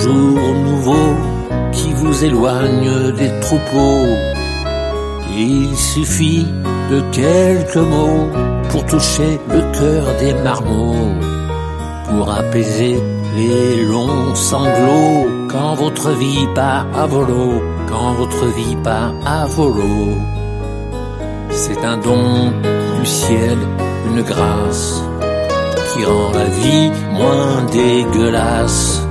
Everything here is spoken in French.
jour nouveau qui vous éloigne des troupeaux. Il suffit de quelques mots pour toucher le cœur des marmots, pour apaiser les longs sanglots quand votre vie part à volo, quand votre vie part à volo. C'est un don du ciel, une grâce qui rend la vie moins dégueulasse.